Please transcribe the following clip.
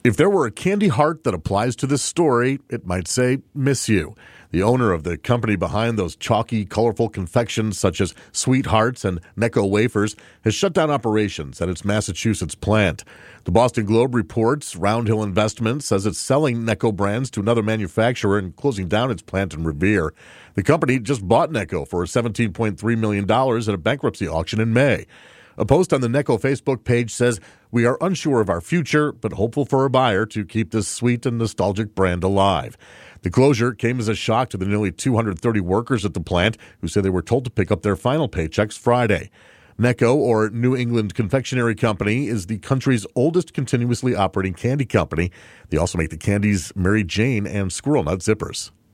If there were a candy heart that applies to this story, it might say, miss you. The owner of the company behind those chalky, colorful confections such as Sweethearts and Necco wafers has shut down operations at its Massachusetts plant. The Boston Globe reports Roundhill Investments says it's selling Necco brands to another manufacturer and closing down its plant in Revere. The company just bought Necco for $17.3 million at a bankruptcy auction in May. A post on the Necco Facebook page says, "We are unsure of our future, but hopeful for a buyer to keep this sweet and nostalgic brand alive." The closure came as a shock to the nearly 230 workers at the plant who say they were told to pick up their final paychecks Friday. Necco, or New England Confectionery Company, is the country's oldest continuously operating candy company. They also make the candies Mary Jane and Squirrel Nut Zippers.